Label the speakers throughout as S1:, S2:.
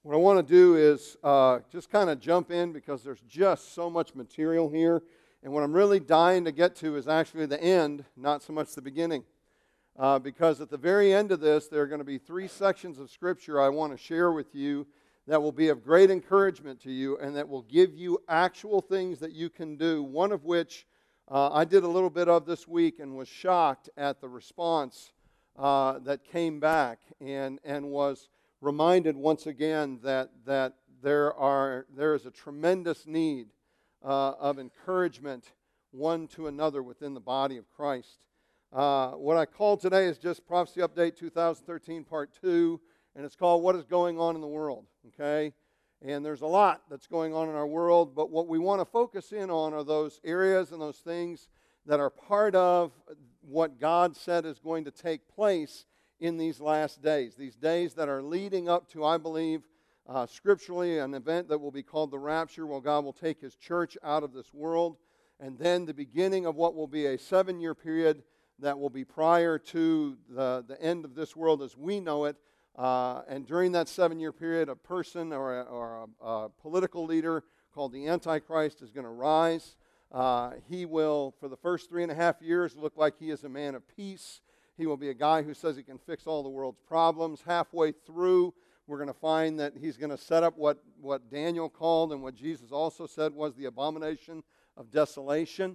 S1: What I want to do is just kind of jump in because there's just so much material here. And what I'm really dying to get to is actually the end, not so much the beginning. Because at the very end of this, there are going to be 3 sections of Scripture I want to share with you that will be of great encouragement to you and that will give you actual things that you can do, one of which I did a little bit of this week and was shocked at the response that came back and was reminded once again that there is a tremendous need of encouragement one to another within the body of Christ. What I call today is just Prophecy Update 2013 Part 2, and it's called What is Going On in the World, okay? And there's a lot that's going on in our world, but what we want to focus in on are those areas and those things that are part of what God said is going to take place in these last days that are leading up to, I believe, scripturally, an event that will be called the rapture, where God will take His church out of this world, and then the beginning of what will be a 7-year period that will be prior to the end of this world as we know it. And during that 7-year period, a person or a political leader called the Antichrist is going to rise. He will, for the first 3.5 years, look like he is a man of peace. He will be a guy who says he can fix all the world's problems. Halfway through, we're going to find that he's going to set up what Daniel called and what Jesus also said was the abomination of desolation.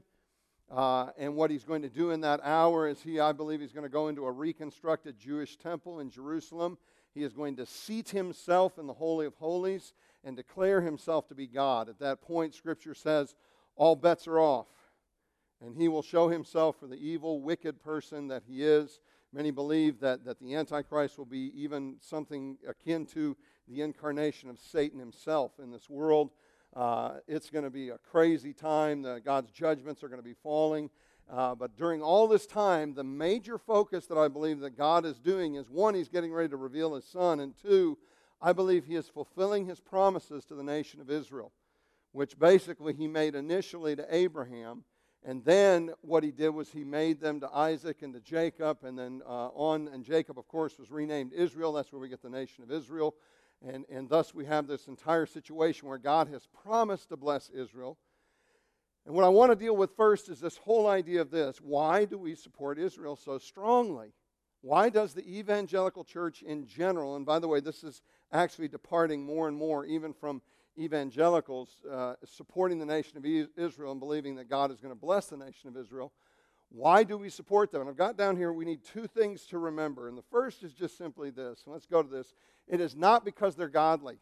S1: And what he's going to do in that hour is I believe he's going to go into a reconstructed Jewish temple in Jerusalem. He is going to seat himself in the Holy of Holies and declare himself to be God. At that point, Scripture says, all bets are off. And he will show himself for the evil, wicked person that he is. Many believe that the Antichrist will be even something akin to the incarnation of Satan himself in this world. It's going to be a crazy time. God's judgments are going to be falling. But during all this time, the major focus that I believe that God is doing is, 1, He's getting ready to reveal His Son, and 2, I believe He is fulfilling His promises to the nation of Israel, which basically He made initially to Abraham. And then what He did was He made them to Isaac and to Jacob, and then and Jacob, of course, was renamed Israel. That's where we get the nation of Israel. And thus we have this entire situation where God has promised to bless Israel. And what I want to deal with first is this whole idea of this. Why do we support Israel so strongly? Why does the evangelical church in general, and by the way, this is actually departing more and more even from evangelicals supporting the nation of Israel and believing that God is going to bless the nation of Israel. Why do we support them? And I've got down here, we need 2 things to remember. And the first is just simply this. And let's go to this. It is not because they're godly.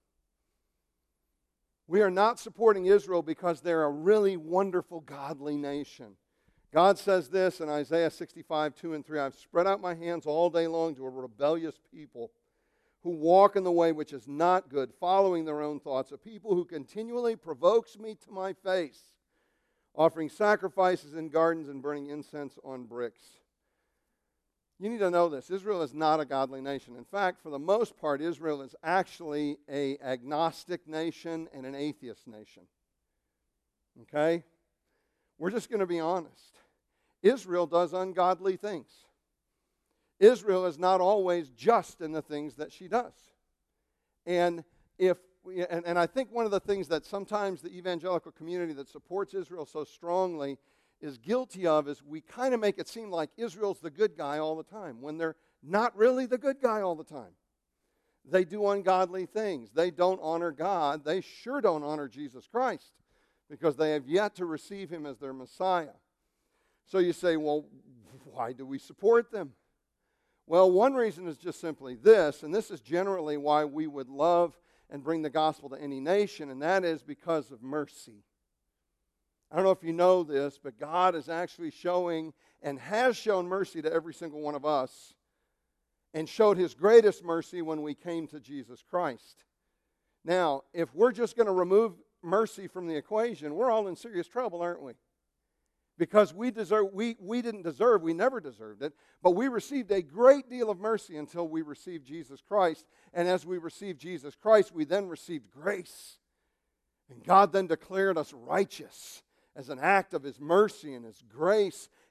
S1: We are not supporting Israel because they're a really wonderful, godly nation. God says this in Isaiah 65, 2 and 3, I've spread out my hands all day long to a rebellious people who walk in the way which is not good, following their own thoughts, a people who continually provokes me to my face, offering sacrifices in gardens and burning incense on bricks. You need to know this. Israel is not a godly nation. In fact, for the most part, Israel is actually an agnostic nation and an atheist nation. Okay? We're just going to be honest. Israel does ungodly things. Israel is not always just in the things that she does. And I think one of the things that sometimes the evangelical community that supports Israel so strongly is guilty of is we kind of make it seem like Israel's the good guy all the time when they're not really the good guy all the time. They do ungodly things. They don't honor God. They sure don't honor Jesus Christ because they have yet to receive Him as their Messiah. So you say, well, why do we support them? Well, one reason is just simply this, and this is generally why we would love and bring the gospel to any nation, and that is because of mercy. I don't know if you know this, but God is actually showing and has shown mercy to every single one of us and showed His greatest mercy when we came to Jesus Christ. Now, if we're just going to remove mercy from the equation, we're all in serious trouble, aren't we? Because we didn't deserve, we never deserved it, but we received a great deal of mercy until we received Jesus Christ. And as we received Jesus Christ, we then received grace. And God then declared us righteous as an act of His mercy and His grace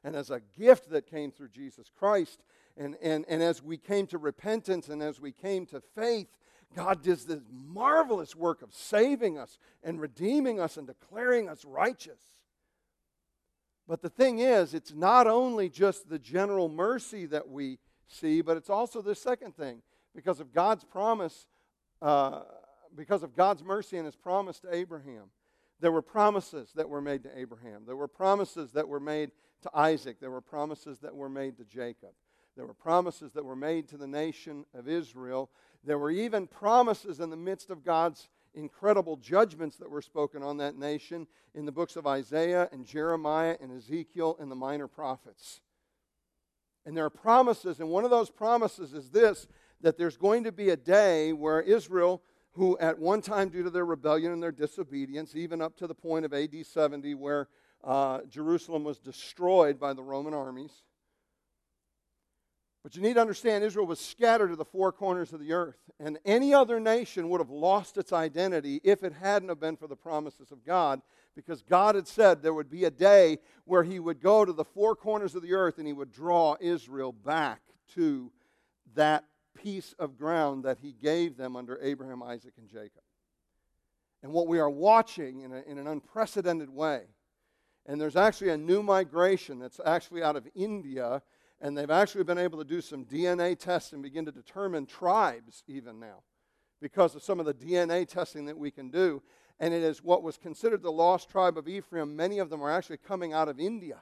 S1: and as a gift that came through Jesus Christ. And as we came to repentance and as we came to faith, God does this marvelous work of saving us and redeeming us and declaring us righteous. But the thing is, it's not only just the general mercy that we see, but it's also the second thing. Because of God's promise, because of God's mercy and His promise to Abraham, there were promises that were made to Abraham. There were promises that were made to Isaac. There were promises that were made to Jacob. There were promises that were made to the nation of Israel. There were even promises in the midst of God's incredible judgments that were spoken on that nation in the books of Isaiah and Jeremiah and Ezekiel and the minor prophets. And there are promises, and one of those promises is this, that there's going to be a day where Israel, who at one time, due to their rebellion and their disobedience, even up to the point of AD 70, where Jerusalem was destroyed by the Roman armies. But you need to understand, Israel was scattered to the four corners of the earth, and any other nation would have lost its identity if it hadn't have been for the promises of God, because God had said there would be a day where He would go to the four corners of the earth and He would draw Israel back to that piece of ground that He gave them under Abraham, Isaac, and Jacob. And what we are watching in an unprecedented way, and there's actually a new migration that's actually out of India, and they've actually been able to do some DNA tests and begin to determine tribes even now because of some of the DNA testing that we can do. And it is what was considered the lost tribe of Ephraim. Many of them are actually coming out of India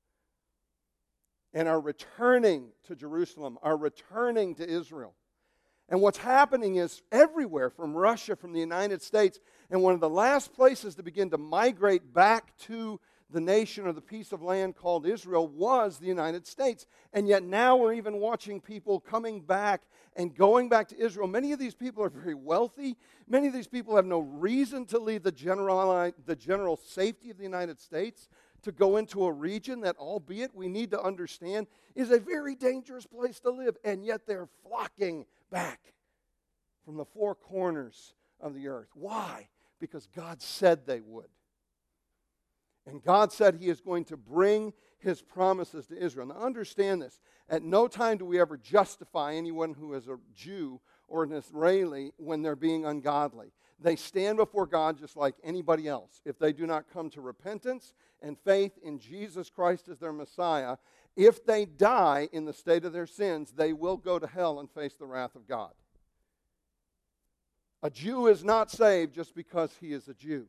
S1: and are returning to Jerusalem, are returning to Israel. And what's happening is everywhere, from Russia, from the United States, and one of the last places to begin to migrate back to the nation or the piece of land called Israel was the United States. And yet now we're even watching people coming back and going back to Israel. Many of these people are very wealthy. Many of these people have no reason to leave the general safety of the United States to go into a region that, albeit we need to understand, is a very dangerous place to live. And yet they're flocking back from the four corners of the earth. Why? Because God said they would. And God said He is going to bring His promises to Israel. Now understand this. At no time do we ever justify anyone who is a Jew or an Israeli when they're being ungodly. They stand before God just like anybody else. If they do not come to repentance and faith in Jesus Christ as their Messiah, if they die in the state of their sins, they will go to hell and face the wrath of God. A Jew is not saved just because he is a Jew.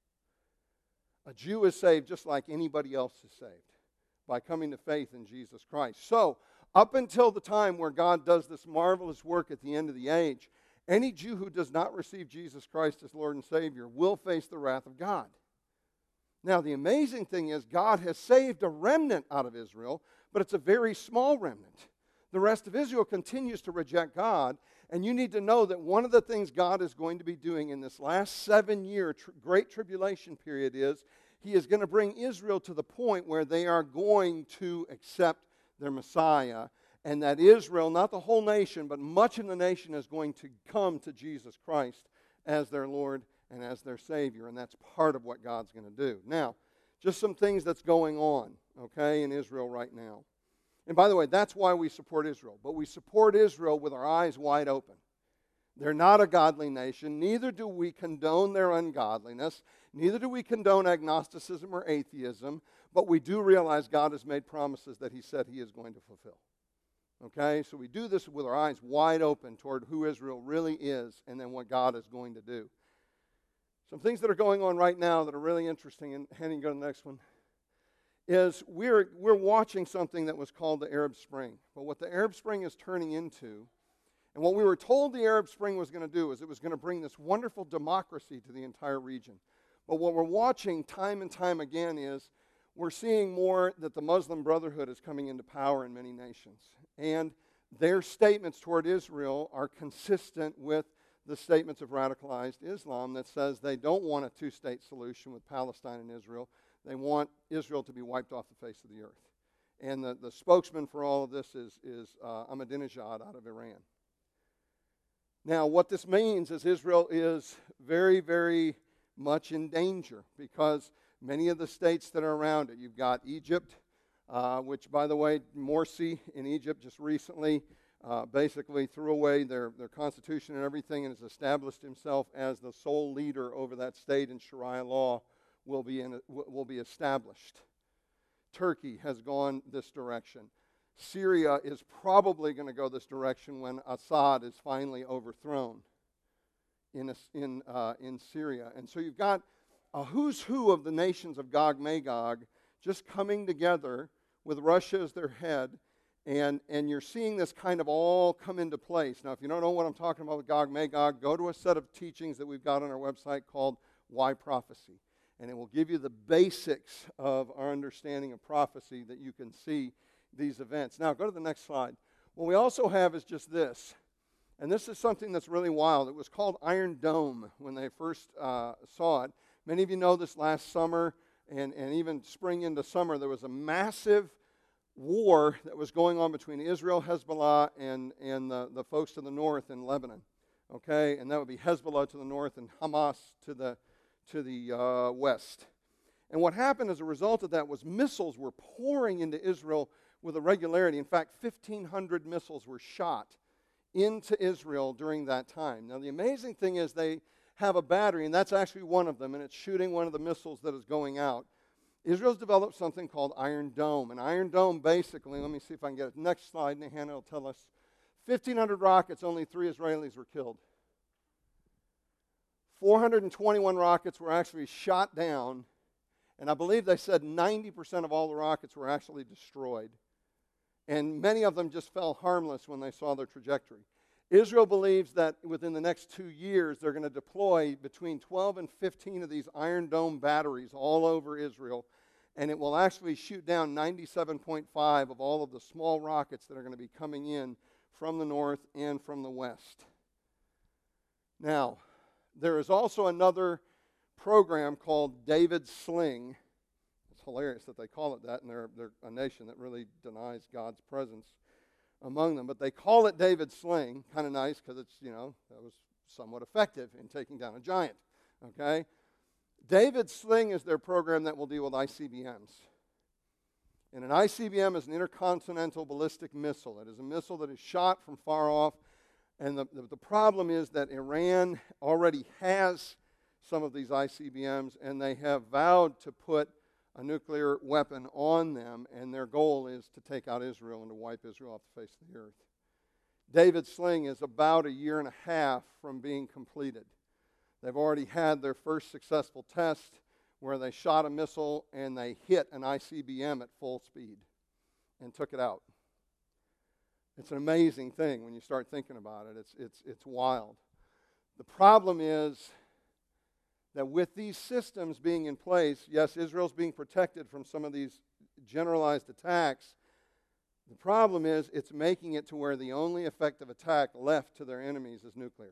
S1: A Jew is saved just like anybody else is saved, by coming to faith in Jesus Christ. So, up until the time where God does this marvelous work at the end of the age, any Jew who does not receive Jesus Christ as Lord and Savior will face the wrath of God. Now, the amazing thing is God has saved a remnant out of Israel, but it's a very small remnant. The rest of Israel continues to reject God, and you need to know that one of the things God is going to be doing in this last 7-year great tribulation period is He is going to bring Israel to the point where they are going to accept their Messiah, and that Israel, not the whole nation, but much of the nation is going to come to Jesus Christ as their Lord and as their Savior, and that's part of what God's going to do. Now, just some things that's going on, okay, in Israel right now. And by the way, that's why we support Israel. But we support Israel with our eyes wide open. They're not a godly nation. Neither do we condone their ungodliness. Neither do we condone agnosticism or atheism. But we do realize God has made promises that He said He is going to fulfill. Okay? So we do this with our eyes wide open toward who Israel really is and then what God is going to do. Some things that are going on right now that are really interesting, and Henning, go to the next one, is we're watching something that was called the Arab Spring. But what the Arab Spring is turning into, and what we were told the Arab Spring was going to do, is it was going to bring this wonderful democracy to the entire region. But what we're watching time and time again is we're seeing more that the Muslim Brotherhood is coming into power in many nations. And their statements toward Israel are consistent with the statements of radicalized Islam that says they don't want a two-state solution with Palestine and Israel. They want Israel to be wiped off the face of the earth. And the spokesman for all of this is Ahmadinejad out of Iran. Now, what this means is Israel is very, very much in danger because many of the states that are around it, you've got Egypt, which, by the way, Morsi in Egypt just recently basically threw away their constitution and everything and has established himself as the sole leader over that state, and Sharia law will be established. Turkey has gone this direction. Syria is probably going to go this direction when Assad is finally overthrown in Syria. And so you've got a who's who of the nations of Gog Magog just coming together with Russia as their head, and you're seeing this kind of all come into place. Now, if you don't know what I'm talking about with Gog Magog, go to a set of teachings that we've got on our website called Why Prophecy, and it will give you the basics of our understanding of prophecy that you can see these events. Now, go to the next slide. What we also have is just this, and this is something that's really wild. It was called Iron Dome when they first saw it. Many of you know this last summer and even spring into summer, there was a massive war that was going on between Israel, Hezbollah, and the folks to the north in Lebanon. Okay, and that would be Hezbollah to the north and Hamas to the west. And what happened as a result of that was missiles were pouring into Israel with a regularity. In fact, 1,500 missiles were shot into Israel during that time. Now, the amazing thing is they have a battery, and that's actually one of them, and it's shooting one of the missiles that is going out. Israel's developed something called Iron Dome. And Iron Dome basically, let me see if I can get it. Next slide, and Hannah will tell us. 1,500 rockets, only 3 Israelis were killed. 421 rockets were actually shot down, and I believe they said 90% of all the rockets were actually destroyed. And many of them just fell harmless when they saw their trajectory. Israel believes that within the next 2 years, they're going to deploy between 12 and 15 of these Iron Dome batteries all over Israel, and it will actually shoot down 97.5 of all of the small rockets that are going to be coming in from the north and from the west. Now, there is also another program called David's Sling. It's hilarious that they call it that, and they're a nation that really denies God's presence among them. But they call it David's Sling. Kind of nice because it's, that was somewhat effective in taking down a giant. Okay? David's Sling is their program that will deal with ICBMs. And an ICBM is an intercontinental ballistic missile. It is a missile that is shot from far off. And the problem is that Iran already has some of these ICBMs, and they have vowed to put a nuclear weapon on them, and their goal is to take out Israel and to wipe Israel off the face of the earth. David's Sling is about 1.5 years from being completed. They've already had their first successful test where they shot a missile and they hit an ICBM at full speed and took it out. It's an amazing thing when you start thinking about it. It's wild. The problem is that with these systems being in place, yes, Israel's being protected from some of these generalized attacks. The problem is it's making it to where the only effective attack left to their enemies is nuclear,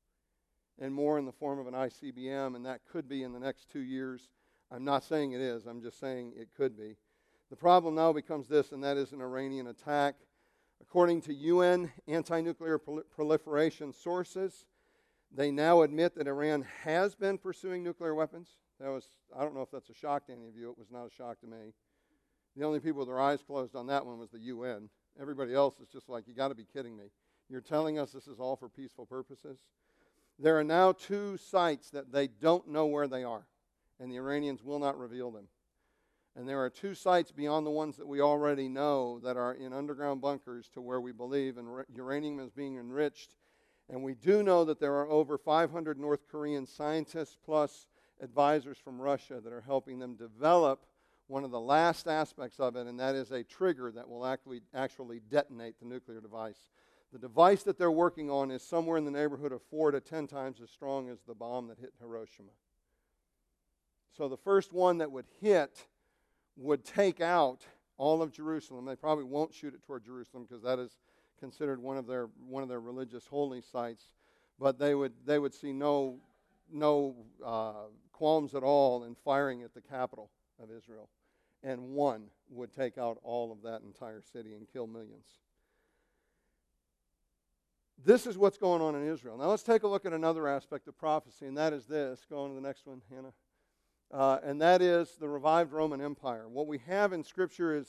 S1: and more in the form of an ICBM, and that could be in the next 2 years. I'm not saying it is. I'm just saying it could be. The problem now becomes this, and that is an Iranian attack. According to UN anti-nuclear proliferation sources, they now admit that Iran has been pursuing nuclear weapons. I don't know if that's a shock to any of you. It was not a shock to me. The only people with their eyes closed on that one was the UN. Everybody else is just like, you got to be kidding me. You're telling us this is all for peaceful purposes? There are now 2 sites that they don't know where they are, and the Iranians will not reveal them. And there are 2 sites beyond the ones that we already know that are in underground bunkers to where we believe uranium is being enriched. And we do know that there are over 500 North Korean scientists plus advisors from Russia that are helping them develop one of the last aspects of it, and that is a trigger that will actually detonate the nuclear device. The device that they're working on is somewhere in the neighborhood of 4 to 10 times as strong as the bomb that hit Hiroshima. So the first one that would hit would take out all of Jerusalem. They probably won't shoot it toward Jerusalem because that is considered one of their religious holy sites. But they would see no qualms at all in firing at the capital of Israel. And one would take out all of that entire city and kill millions. This is what's going on in Israel. Now let's take a look at another aspect of prophecy, and that is this. Go on to the next one, Hannah. And that is the revived Roman Empire. What we have in Scripture is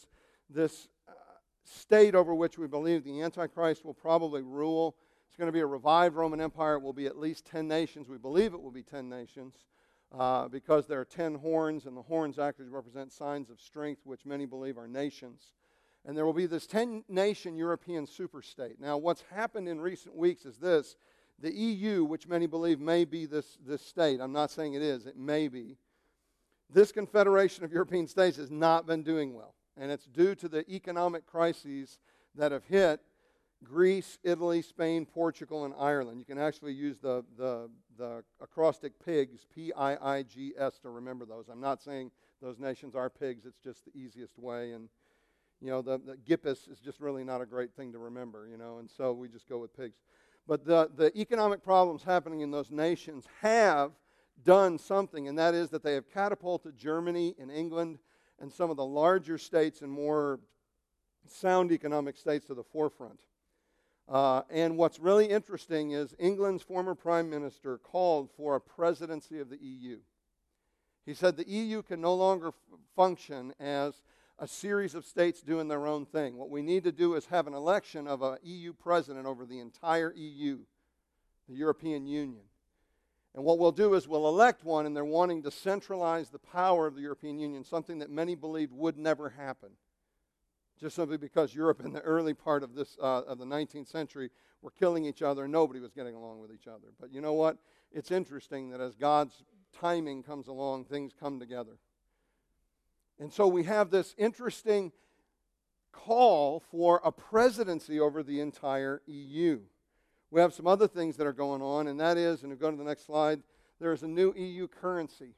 S1: this state over which we believe the Antichrist will probably rule. It's going to be a revived Roman Empire. It will be at least 10 nations. We believe it will be 10 nations because there are 10 horns, and the horns actually represent signs of strength, which many believe are nations. And there will be this 10-nation European superstate. Now, what's happened in recent weeks is this. The EU, which many believe may be this state, I'm not saying it is, it may be. This confederation of European states has not been doing well. And it's due to the economic crises that have hit Greece, Italy, Spain, Portugal, and Ireland. You can actually use the acrostic PIGS, P-I-I-G-S, to remember those. I'm not saying those nations are pigs. It's just the easiest way. And, the GIPUS is just really not a great thing to remember, and so we just go with pigs. But the economic problems happening in those nations have done something, and that is that they have catapulted Germany and England and some of the larger states and more sound economic states to the forefront. And what's really interesting is England's former prime minister called for a presidency of the EU. He said the EU can no longer function as a series of states doing their own thing. What we need to do is have an election of an EU president over the entire EU, the European Union. And what we'll do is we'll elect one, and they're wanting to centralize the power of the European Union, something that many believed would never happen. Just simply because Europe in the early part of the 19th century were killing each other, and nobody was getting along with each other. But you know what? It's interesting that as God's timing comes along, things come together. And so we have this interesting call for a presidency over the entire EU. We have some other things that are going on, and that is, and we go to the next slide, there is a new EU currency.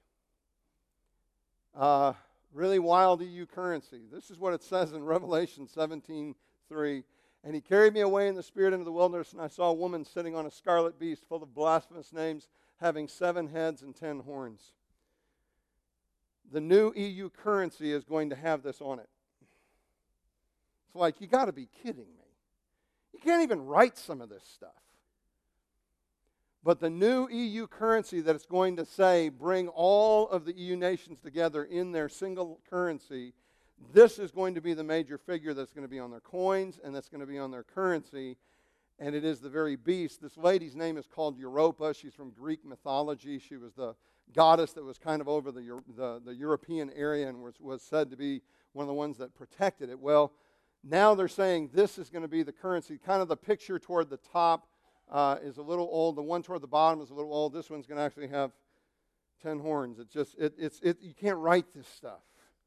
S1: Really wild EU currency. This is what it says in Revelation 17:3. And he carried me away in the spirit into the wilderness, and I saw a woman sitting on a scarlet beast full of blasphemous names, having 7 heads and 10 horns. The new EU currency is going to have this on it. It's like, you got to be kidding me. You can't even write some of this stuff. But the new EU currency that it's going to say, bring all of the EU nations together in their single currency, this is going to be the major figure that's going to be on their coins and that's going to be on their currency. And it is the very beast. This lady's name is called Europa. She's from Greek mythology. She was the goddess that was kind of over the European area and was said to be one of the ones that protected it. Well, now they're saying this is going to be the currency. Kind of the picture toward the top is a little old. The one toward the bottom is a little old. This one's going to actually have 10 horns. It's just, you can't write this stuff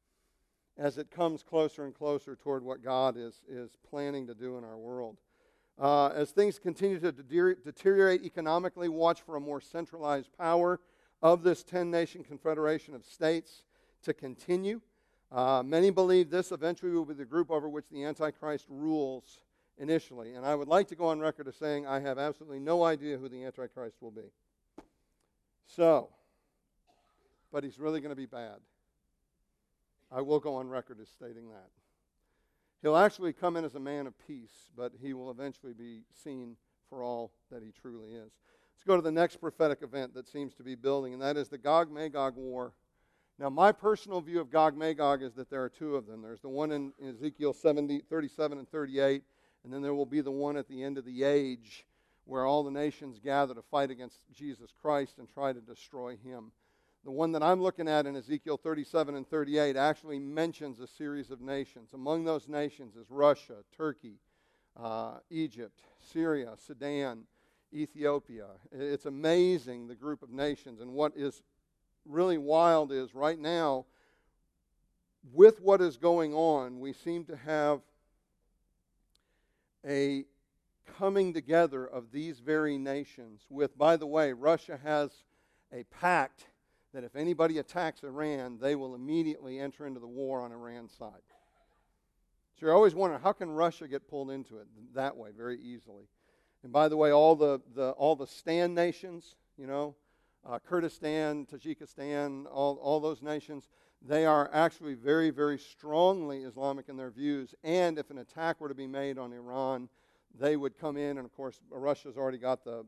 S1: as it comes closer and closer toward what God is planning to do in our world. As things continue to deteriorate economically, watch for a more centralized power of this 10-nation confederation of states to continue. Many believe this eventually will be the group over which the Antichrist rules initially. And I would like to go on record as saying I have absolutely no idea who the Antichrist will be. So, but he's really going to be bad. I will go on record as stating that. He'll actually come in as a man of peace, but he will eventually be seen for all that he truly is. Let's go to the next prophetic event that seems to be building, and that is the Gog-Magog war. Now, my personal view of Gog-Magog is that there are 2 of them. There's the one in Ezekiel 37 and 38, and then there will be the one at the end of the age where all the nations gather to fight against Jesus Christ and try to destroy him. The one that I'm looking at in Ezekiel 37 and 38 actually mentions a series of nations. Among those nations is Russia, Turkey, Egypt, Syria, Sudan, Ethiopia. It's amazing, the group of nations. And what is really wild is right now, with what is going on, we seem to have a coming together of these very nations with, by the way, Russia has a pact that if anybody attacks Iran, they will immediately enter into the war on Iran's side. So you're always wondering, how can Russia get pulled into it that way very easily? And by the way, all the Stan nations, Kurdistan, Tajikistan, all those nations, they are actually very, very strongly Islamic in their views. And if an attack were to be made on Iran, they would come in. And of course, Russia's already got the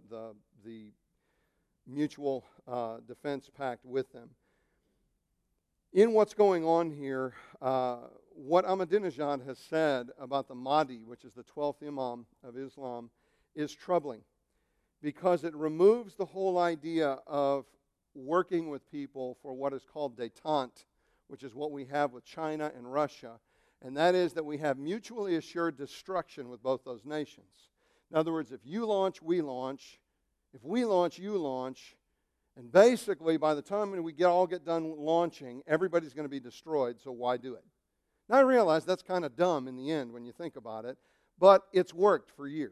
S1: mutual defense pact with them. In what's going on here, what Ahmadinejad has said about the Mahdi, which is the 12th Imam of Islam, is troubling because it removes the whole idea of working with people for what is called détente, which is what we have with China and Russia, and that is that we have mutually assured destruction with both those nations. In other words, if you launch, we launch. If we launch, you launch. And basically, by the time we all get done launching, everybody's going to be destroyed, so why do it? Now, I realize that's kind of dumb in the end when you think about it, but it's worked for years.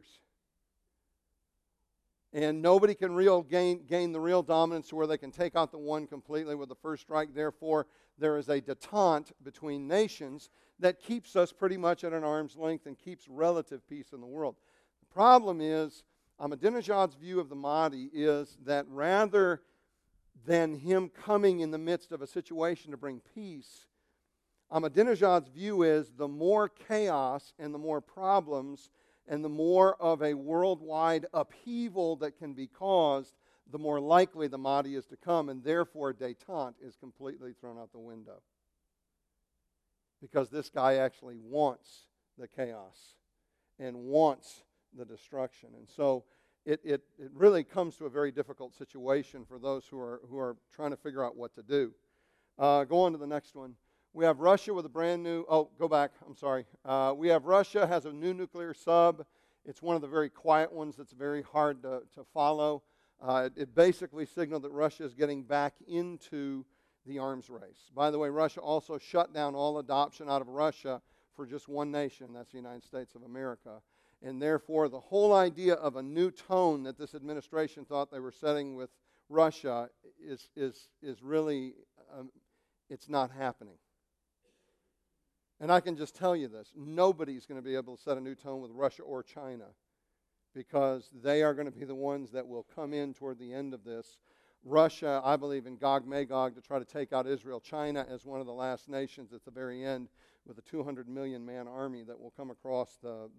S1: And nobody can gain the real dominance to where they can take out the one completely with the first strike. Therefore, there is a détente between nations that keeps us pretty much at an arm's length and keeps relative peace in the world. The problem is, Ahmadinejad's view of the Mahdi is that rather than him coming in the midst of a situation to bring peace, Ahmadinejad's view is the more chaos and the more problems and the more of a worldwide upheaval that can be caused, the more likely the Mahdi is to come, and therefore détente is completely thrown out the window. Because this guy actually wants the chaos and wants the destruction. And so it really comes to a very difficult situation for those who are trying to figure out what to do. Go on to the next one. We have Russia with a brand new, we have Russia has a new nuclear sub. It's one of the very quiet ones that's very hard to follow. It basically signaled that Russia is getting back into the arms race. By the way, Russia also shut down all adoption out of Russia for just one nation, that's the United States of America. And therefore, the whole idea of a new tone that this administration thought they were setting with Russia is really, it's not happening. And I can just tell you this, nobody's going to be able to set a new tone with Russia or China because they are going to be the ones that will come in toward the end of this. Russia, I believe in Gog Magog to try to take out Israel. China as one of the last nations at the very end with a 200 million man army that will come across the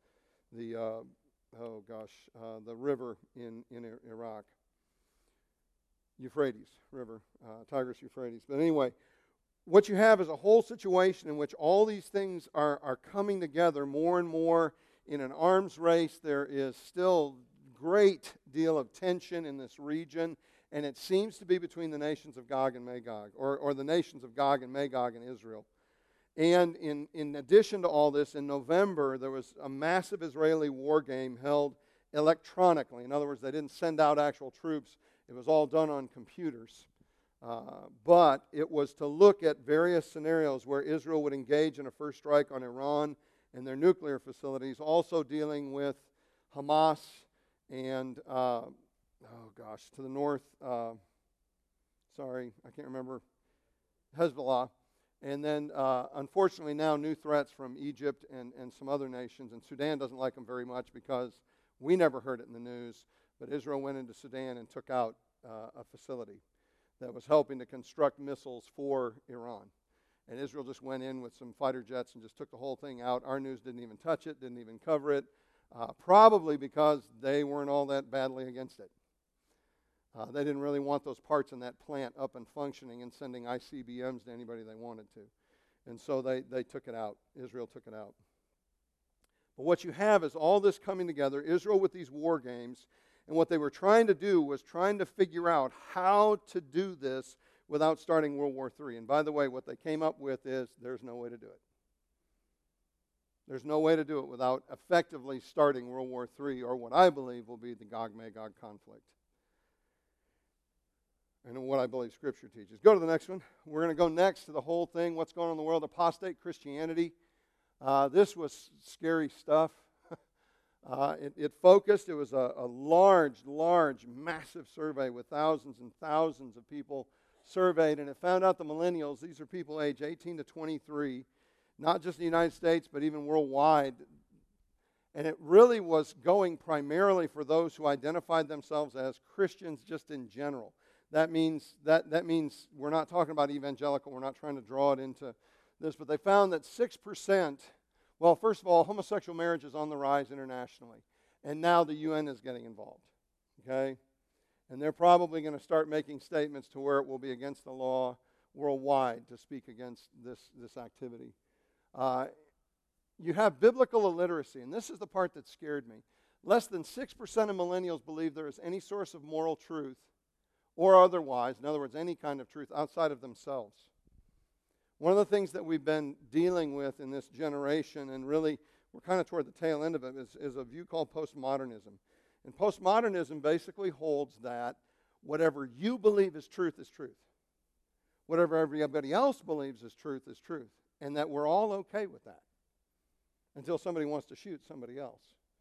S1: river in Iraq. Euphrates River, Tigris Euphrates. But anyway, what you have is a whole situation in which all these things are coming together more and more in an arms race. There is still great deal of tension in this region, and it seems to be between the nations of Gog and Magog, or the nations of Gog and Magog in Israel. And in addition to all this, in November, there was a massive Israeli war game held electronically. In other words, they didn't send out actual troops. It was all done on computers. But it was to look at various scenarios where Israel would engage in a first strike on Iran and their nuclear facilities, also dealing with Hamas and, to the north, I can't remember, Hezbollah. And then, unfortunately, now new threats from Egypt and some other nations. And Sudan doesn't like them very much because we never heard it in the news. But Israel went into Sudan and took out a facility that was helping to construct missiles for Iran. And Israel just went in with some fighter jets and just took the whole thing out. Our news didn't even touch it, didn't even cover it, probably because they weren't all that badly against it. They didn't really want those parts in that plant up and functioning and sending ICBMs to anybody they wanted to. And so they took it out. Israel took it out. But what you have is all this coming together, Israel with these war games, and what they were trying to do was trying to figure out how to do this without starting World War III. And by the way, what they came up with is there's no way to do it. There's no way to do it without effectively starting World War III, or what I believe will be the Gog-Magog conflict. And what I believe Scripture teaches. Go to the next one. We're going to go next to the whole thing, what's going on in the world, apostate Christianity. This was scary stuff. It focused, it was a large, massive survey with thousands and thousands of people surveyed, and it found out the millennials, these are people age 18 to 23, not just in the United States, but even worldwide. And it really was going primarily for those who identified themselves as Christians just in general. That means we're not talking about evangelical, we're not trying to draw it into this, but they found that 6%. Well, first of all, homosexual marriage is on the rise internationally, and now the UN is getting involved, okay? And they're probably going to start making statements to where it will be against the law worldwide to speak against this activity. You have biblical illiteracy, and this is the part that scared me. Less than 6% of millennials believe there is any source of moral truth or otherwise, in other words, any kind of truth outside of themselves. One of the things that we've been dealing with in this generation, and really we're kind of toward the tail end of it, is a view called postmodernism. And postmodernism basically holds that whatever you believe is truth is truth. Whatever everybody else believes is truth, and that we're all okay with that until somebody wants to shoot somebody else.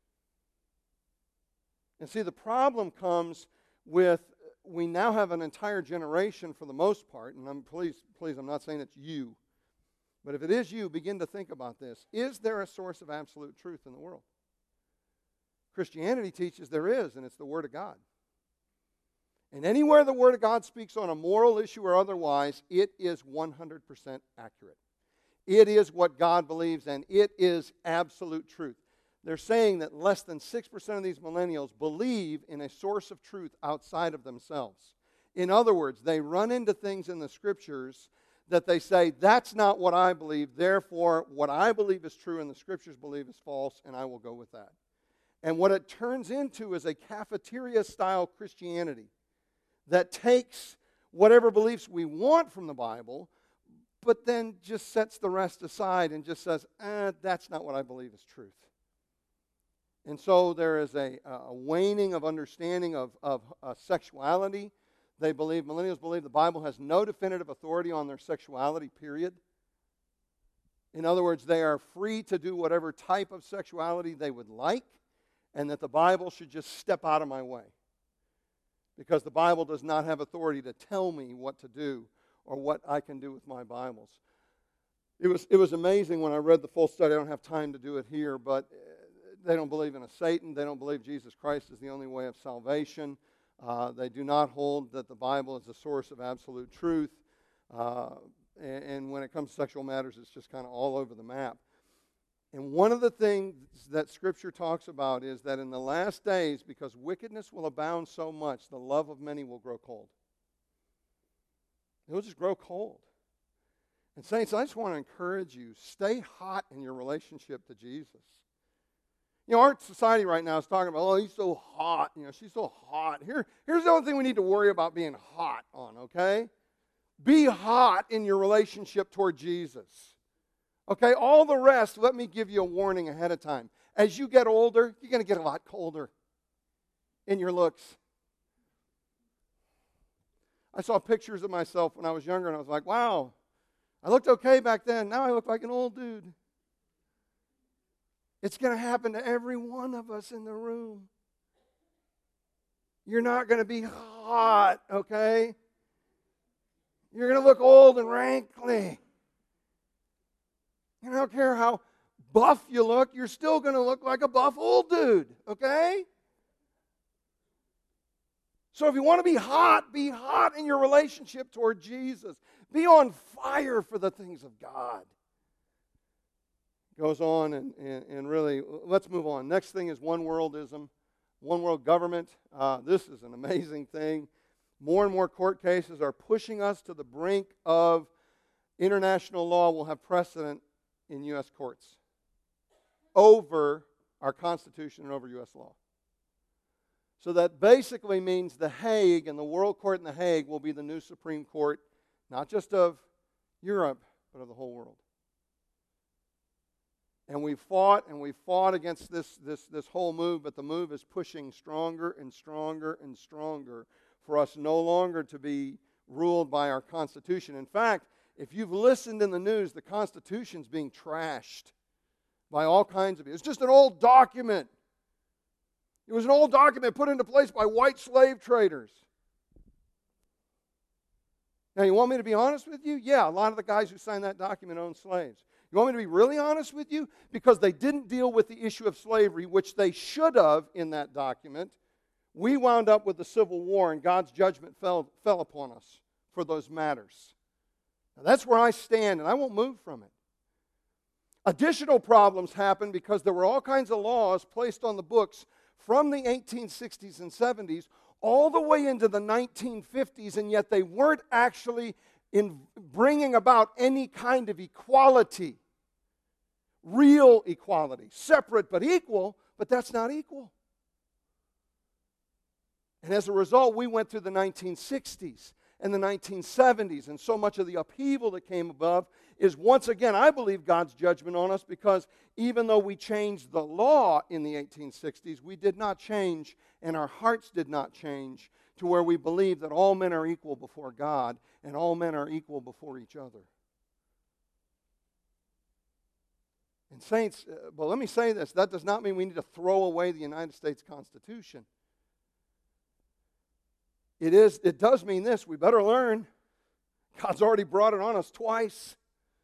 S1: And see, the problem comes with, we now have an entire generation for the most part, and please, I'm not saying it's you, but if it is you, begin to think about this. Is there a source of absolute truth in the world? Christianity teaches there is, and it's the Word of God. And anywhere the Word of God speaks on a moral issue or otherwise, it is 100% accurate. It is what God believes, and it is absolute truth. They're saying that less than 6% of these millennials believe in a source of truth outside of themselves. In other words, they run into things in the Scriptures that they say, that's not what I believe, therefore what I believe is true and the Scriptures believe is false, and I will go with that. And what it turns into is a cafeteria-style Christianity that takes whatever beliefs we want from the Bible, but then just sets the rest aside and just says, that's not what I believe is truth. And so there is a waning of understanding of sexuality. Millennials believe the Bible has no definitive authority on their sexuality, period. In other words, they are free to do whatever type of sexuality they would like, and that the Bible should just step out of my way. Because the Bible does not have authority to tell me what to do or what I can do with my Bibles. It was amazing when I read the full study. I don't have time to do it here, but they don't believe in a Satan. They don't believe Jesus Christ is the only way of salvation. They do not hold that the Bible is the source of absolute truth. And when it comes to sexual matters, it's just kind of all over the map. And one of the things that Scripture talks about is that in the last days, because wickedness will abound so much, the love of many will grow cold. It will just grow cold. And saints, I just want to encourage you, stay hot in your relationship to Jesus. You know, our society right now is talking about, oh, he's so hot. You know, she's so hot. Here's the only thing we need to worry about being hot on, okay? Be hot in your relationship toward Jesus. Okay, all the rest, let me give you a warning ahead of time. As you get older, you're going to get a lot colder in your looks. I saw pictures of myself when I was younger, and I was like, wow, I looked okay back then. Now I look like an old dude. It's going to happen to every one of us in the room. You're not going to be hot, okay? You're going to look old and rankly. And I don't care how buff you look, you're still going to look like a buff old dude, okay? So if you want to be hot in your relationship toward Jesus. Be on fire for the things of God. Goes on and really, let's move on. Next thing is one worldism, one world government. This is an amazing thing. More and more court cases are pushing us to the brink of international law will have precedent in U.S. courts over our Constitution and over U.S. law. So that basically means The Hague and the World Court in The Hague will be the new Supreme Court, not just of Europe, but of the whole world. And we fought against this whole move, but the move is pushing stronger and stronger and stronger for us no longer to be ruled by our Constitution. In fact, if you've listened in the news, the Constitution's being trashed by all kinds of people. It's just an old document. It was an old document put into place by white slave traders. Now, you want me to be honest with you? Yeah, a lot of the guys who signed that document owned slaves. You want me to be really honest with you? Because they didn't deal with the issue of slavery, which they should have in that document. We wound up with the Civil War, and God's judgment fell upon us for those matters. Now, that's where I stand, and I won't move from it. Additional problems happened because there were all kinds of laws placed on the books from the 1860s and 70s all the way into the 1950s, and yet they weren't actually in bringing about any kind of equality real equality, separate but equal, but that's not equal. And as a result, we went through the 1960s and the 1970s, and so much of the upheaval that came above is, once again, I believe, God's judgment on us, because even though we changed the law in the 1860s, we did not change, and our hearts did not change to where we believe that all men are equal before God and all men are equal before each other. And saints, well, let me say this. That does not mean we need to throw away the United States Constitution. It does mean this. We better learn. God's already brought it on us twice.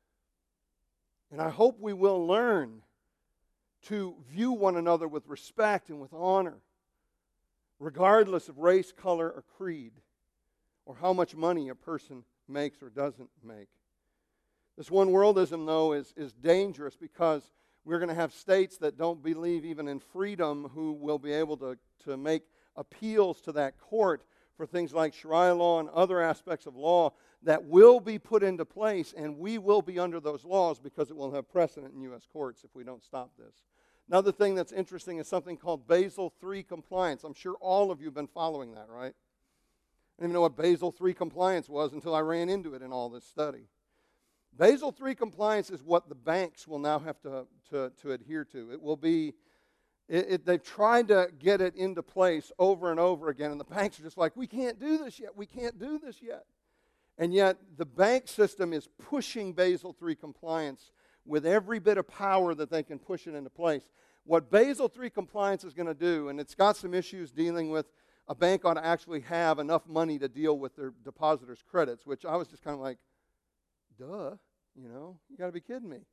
S1: And I hope we will learn to view one another with respect and with honor, regardless of race, color, or creed, or how much money a person makes or doesn't make. This one worldism, though, is dangerous, because we're going to have states that don't believe even in freedom who will be able to make appeals to that court for things like Sharia law and other aspects of law that will be put into place, and we will be under those laws because it will have precedent in U.S. courts if we don't stop this. Another thing that's interesting is something called Basel III compliance. I'm sure all of you have been following that, right? I didn't even know what Basel III compliance was until I ran into it in all this study. Basel III compliance is what the banks will now have to adhere to. It will be, they've tried to get it into place over and over again, and the banks are just like, we can't do this yet, we can't do this yet. And yet the bank system is pushing Basel III compliance with every bit of power that they can push it into place. What Basel III compliance is going to do, and it's got some issues dealing with, a bank ought to actually have enough money to deal with their depositors' credits, which I was just kind of like, duh, you got to be kidding me.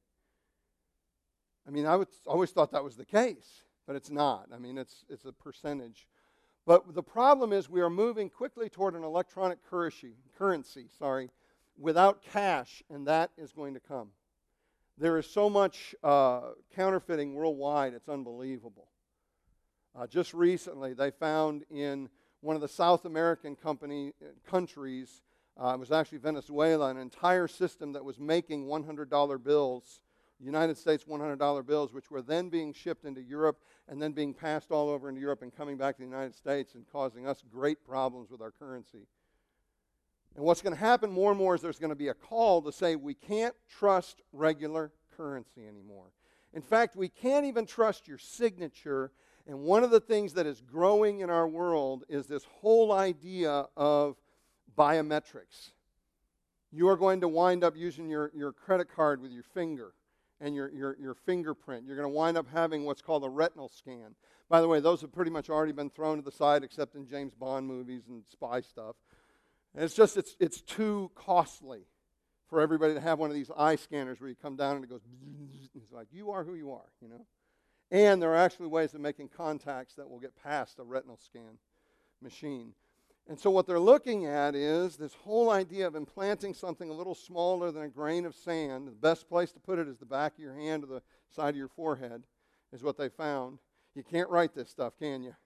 S1: I mean, I always thought that was the case, but it's not. I mean, it's a percentage. But the problem is we are moving quickly toward an electronic currency, without cash, and that is going to come. There is so much counterfeiting worldwide, it's unbelievable. Just recently, they found in one of the South American countries, it was actually Venezuela, an entire system that was making $100 bills, United States $100 bills, which were then being shipped into Europe and then being passed all over into Europe and coming back to the United States and causing us great problems with our currency. And what's going to happen more and more is there's going to be a call to say we can't trust regular currency anymore. In fact, we can't even trust your signature. And one of the things that is growing in our world is this whole idea of biometrics. You are going to wind up using your credit card with your finger and your fingerprint. You're going to wind up having what's called a retinal scan. By the way, those have pretty much already been thrown to the side, except in James Bond movies and spy stuff. And it's too costly for everybody to have one of these eye scanners where you come down and it goes, it's like, you are who you are, And there are actually ways of making contacts that will get past a retinal scan machine. And so what they're looking at is this whole idea of implanting something a little smaller than a grain of sand. The best place to put it is the back of your hand or the side of your forehead, is what they found. You can't write this stuff, can you?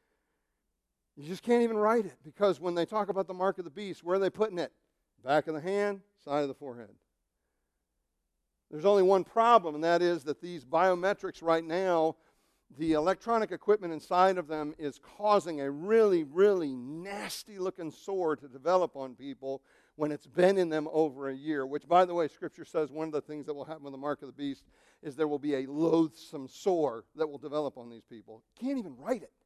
S1: You just can't even write it, because when they talk about the mark of the beast, where are they putting it? Back of the hand, side of the forehead. There's only one problem, and that is that these biometrics right now, the electronic equipment inside of them is causing a really, really nasty-looking sore to develop on people when it's been in them over a year, which, by the way, Scripture says one of the things that will happen with the mark of the beast is there will be a loathsome sore that will develop on these people. Can't even write it.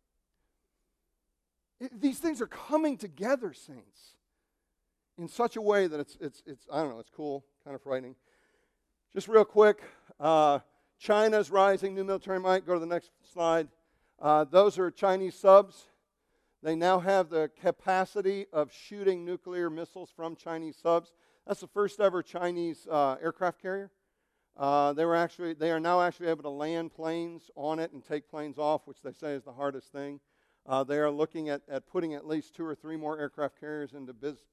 S1: These things are coming together, saints, in such a way that it's I don't know, it's cool, kind of frightening. Just real quick, China's rising new military might. Go to the next slide. Those are Chinese subs. They now have the capacity of shooting nuclear missiles from Chinese subs. That's the first ever Chinese aircraft carrier. They are now actually able to land planes on it and take planes off, which they say is the hardest thing. They are looking at putting at least 2 or 3 more aircraft carriers into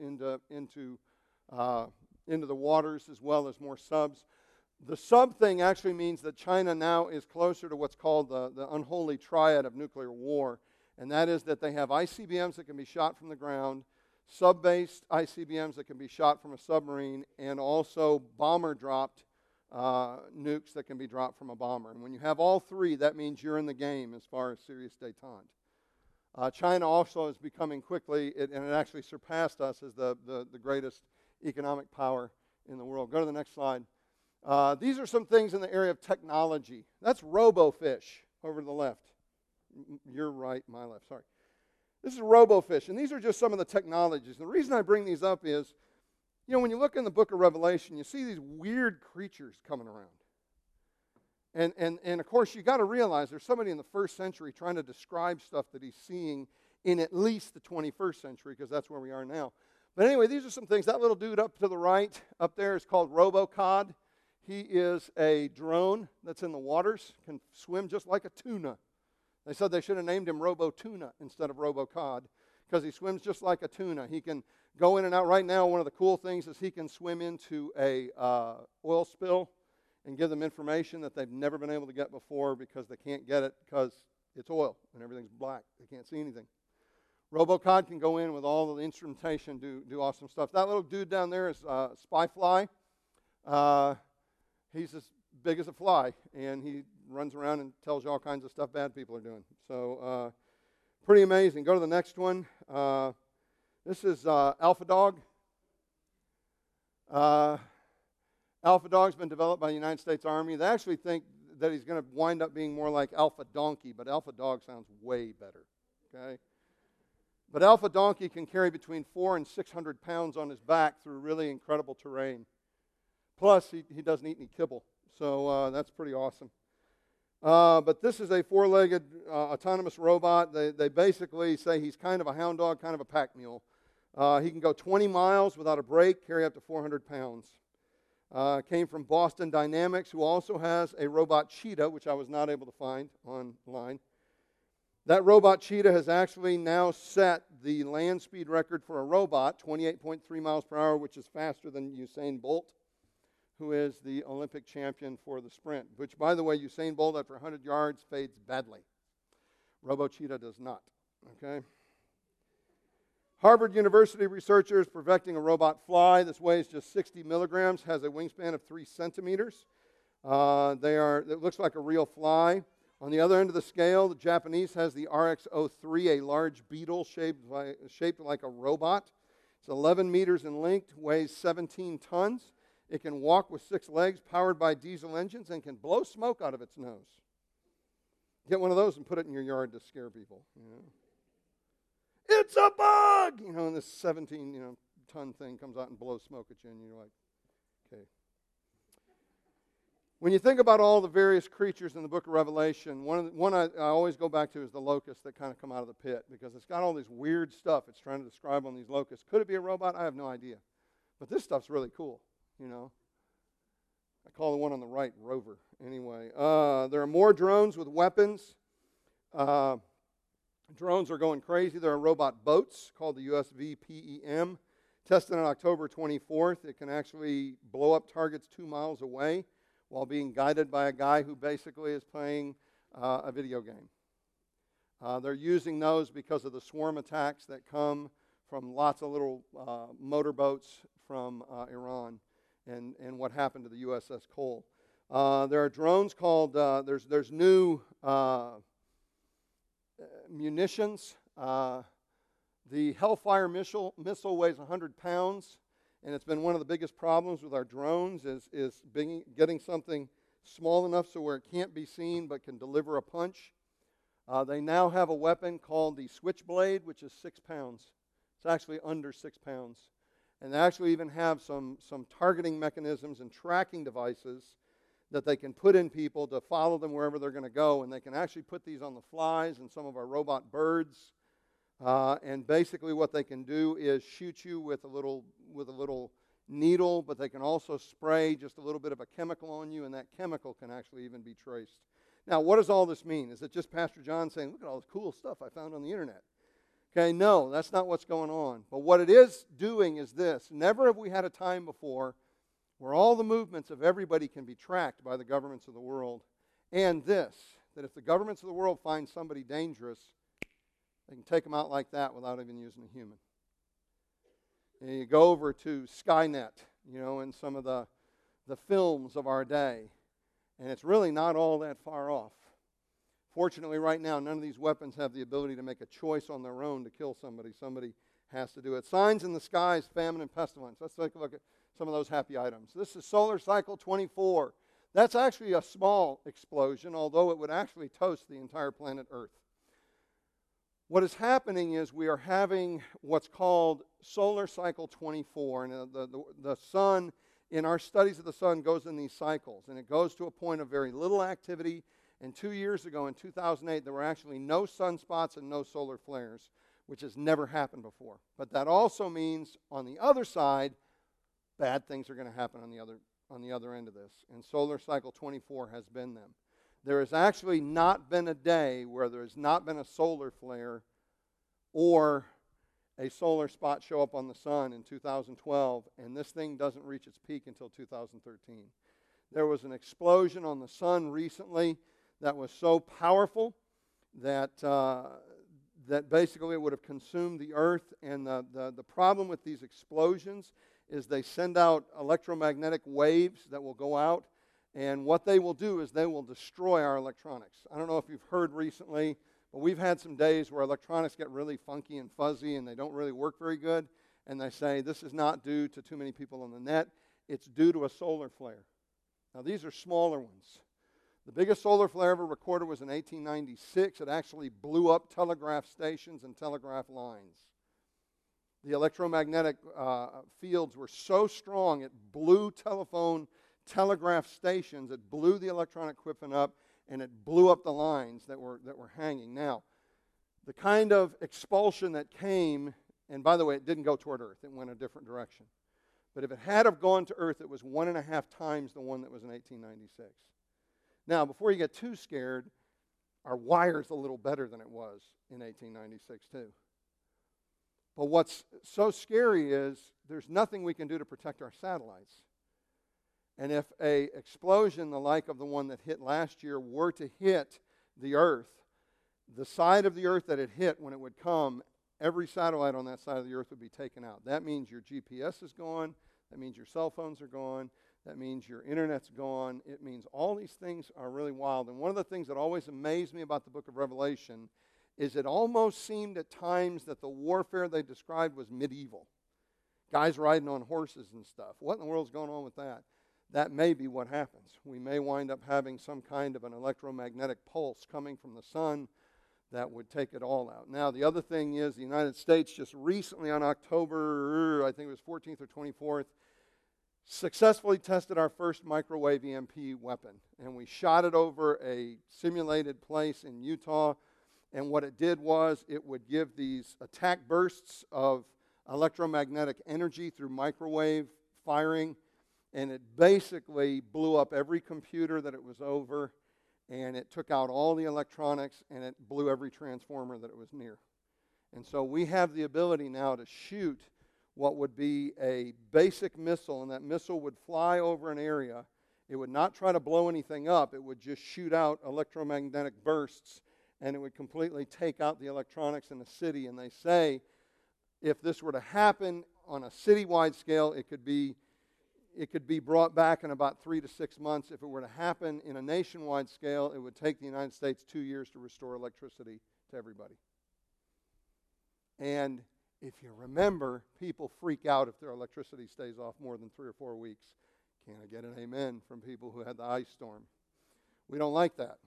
S1: the waters, as well as more subs. The sub thing actually means that China now is closer to what's called the unholy triad of nuclear war, and that is that they have ICBMs that can be shot from the ground, sub-based ICBMs that can be shot from a submarine, and also bomber-dropped nukes that can be dropped from a bomber. And when you have all three, that means you're in the game as far as serious détente. China also is becoming quickly, and it actually surpassed us as the greatest economic power in the world. Go to the next slide. These are some things in the area of technology. That's RoboFish over to the left. Your right, my left, sorry. This is RoboFish, and these are just some of the technologies. The reason I bring these up is, when you look in the book of Revelation, you see these weird creatures coming around. And of course, you got to realize there's somebody in the first century trying to describe stuff that he's seeing in at least the 21st century, because that's where we are now. But anyway, these are some things. That little dude up to the right, up there, is called RoboCod. He is a drone that's in the waters, can swim just like a tuna. They said they should have named him RoboTuna instead of RoboCod, because he swims just like a tuna. He can go in and out. Right now, one of the cool things is he can swim into a oil spill and give them information that they've never been able to get before, because they can't get it because it's oil and everything's black. They can't see anything. RoboCod can go in with all of the instrumentation, do awesome stuff. That little dude down there is Spyfly. He's as big as a fly, and he runs around and tells you all kinds of stuff bad people are doing. So pretty amazing. Go to the next one. This is Alpha Dog. Alpha Dog's been developed by the United States Army. They actually think that he's going to wind up being more like Alpha Donkey, but Alpha Dog sounds way better. Okay? But Alpha Donkey can carry between 400 and 600 pounds on his back through really incredible terrain. Plus, he doesn't eat any kibble, so that's pretty awesome. But this is a four-legged autonomous robot. They basically say he's kind of a hound dog, kind of a pack mule. He can go 20 miles without a break, carry up to 400 pounds. Came from Boston Dynamics, who also has a robot cheetah, which I was not able to find online. That robot cheetah has actually now set the land speed record for a robot, 28.3 miles per hour, which is faster than Usain Bolt, who is the Olympic champion for the sprint, which, by the way, Usain Bolt, after 100 yards, fades badly. RoboCheetah does not, okay? Harvard University researchers perfecting a robot fly. This weighs just 60 milligrams, has a wingspan of 3 centimeters. It looks like a real fly. On the other end of the scale, the Japanese has the RX-03, a large beetle shaped like a robot. It's 11 meters in length, weighs 17 tons. It can walk with 6 legs, powered by diesel engines, and can blow smoke out of its nose. Get one of those and put it in your yard to scare people. It's a bug! And this 17-ton thing comes out and blows smoke at you, and you're like, okay. When you think about all the various creatures in the book of Revelation, one I always go back to is the locusts that kind of come out of the pit, because it's got all this weird stuff it's trying to describe on these locusts. Could it be a robot? I have no idea. But this stuff's really cool. I call the one on the right Rover. Anyway, there are more drones with weapons. Drones are going crazy. There are robot boats called the USV PEM, tested on October 24th. It can actually blow up targets 2 miles away while being guided by a guy who basically is playing a video game. They're using those because of the swarm attacks that come from lots of little motorboats from Iran. And what happened to the USS Cole. There are drones called, there's new munitions. The Hellfire missile weighs 100 pounds, and it's been one of the biggest problems with our drones is getting something small enough so where it can't be seen but can deliver a punch. They now have a weapon called the Switchblade, which is 6 pounds. It's actually under 6 pounds. And they actually even have some targeting mechanisms and tracking devices that they can put in people to follow them wherever they're going to go. And they can actually put these on the flies and some of our robot birds. And basically what they can do is shoot you with a little needle, but they can also spray just a little bit of a chemical on you, and that chemical can actually even be traced. Now, what does all this mean? Is it just Pastor John saying, look at all this cool stuff I found on the internet? Okay, no, that's not what's going on. But what it is doing is this. Never have we had a time before where all the movements of everybody can be tracked by the governments of the world. And this, that if the governments of the world find somebody dangerous, they can take them out like that without even using a human. And you go over to Skynet, and some of the the films of our day. And it's really not all that far off. Fortunately, right now, none of these weapons have the ability to make a choice on their own to kill somebody. Somebody has to do it. Signs in the skies, famine and pestilence. Let's take a look at some of those happy items. This is solar cycle 24. That's actually a small explosion, although it would actually toast the entire planet Earth. What is happening is we are having what's called solar cycle 24, and the sun, in our studies of the sun, goes in these cycles, and it goes to a point of very little activity. And 2 years ago, in 2008, there were actually no sunspots and no solar flares, which has never happened before. But that also means, on the other side, bad things are going to happen on the other end of this. And solar cycle 24 has been them. There has actually not been a day where there has not been a solar flare or a solar spot show up on the sun in 2012, and this thing doesn't reach its peak until 2013. There was an explosion on the sun recently that was so powerful that that basically it would have consumed the earth. And the problem with these explosions is they send out electromagnetic waves that will go out, and what they will do is they will destroy our electronics. I don't know if you've heard recently, but we've had some days where electronics get really funky and fuzzy and they don't really work very good, and they say this is not due to too many people on the net, it's due to a solar flare. Now these are smaller ones. The biggest solar flare ever recorded was in 1896. It actually blew up telegraph stations and telegraph lines. The electromagnetic fields were so strong, it blew telegraph stations, it blew the electronic equipment up, and it blew up the lines that were hanging. Now, the kind of expulsion that came, and by the way, it didn't go toward Earth. It went a different direction. But if it had have gone to Earth, it was 1.5 times the one that was in 1896. Now, before you get too scared, our wire's a little better than it was in 1896 too. But what's so scary is there's nothing we can do to protect our satellites. And if a explosion the like of the one that hit last year were to hit the Earth, the side of the Earth that it hit when it would come, every satellite on that side of the Earth would be taken out. That means your GPS is gone. That means your cell phones are gone. That means your internet's gone. It means all these things are really wild. And one of the things that always amazed me about the book of Revelation is it almost seemed at times that the warfare they described was medieval. Guys riding on horses and stuff. What in the world's going on with that? That may be what happens. We may wind up having some kind of an electromagnetic pulse coming from the sun that would take it all out. Now, the other thing is the United States just recently on October, I think it was 14th or 24th, successfully tested our first microwave EMP weapon. And we shot it over a simulated place in Utah. And what it did was it would give these attack bursts of electromagnetic energy through microwave firing. And it basically blew up every computer that it was over. And it took out all the electronics, and it blew every transformer that it was near. And so we have the ability now to shoot what would be a basic missile, and that missile would fly over an area. It would not try to blow anything up. It would just shoot out electromagnetic bursts, and it would completely take out the electronics in a city. And they say if this were to happen on a citywide scale, it could be brought back in about 3 to 6 months. If it were to happen in a nationwide scale, it would take the United States 2 years to restore electricity to everybody. And if you remember, people freak out if their electricity stays off more than 3 or 4 weeks. Can I get an amen from people who had the ice storm? We don't like that.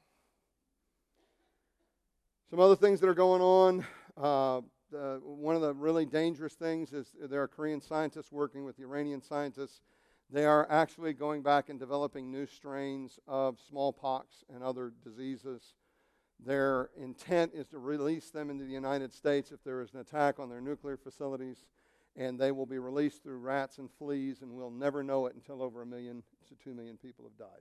S1: Some other things that are going on. One of the really dangerous things is there are Korean scientists working with the Iranian scientists. They are actually going back and developing new strains of smallpox and other diseases. Their intent is to release them into the United States if there is an attack on their nuclear facilities, and they will be released through rats and fleas, and we'll never know it until over 1 million to 2 million people have died.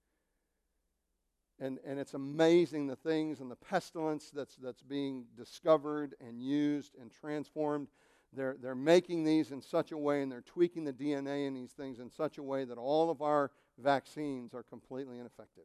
S1: And it's amazing the things and the pestilence that's being discovered and used and transformed. They're making these in such a way, and they're tweaking the DNA in these things in such a way that all of our vaccines are completely ineffective.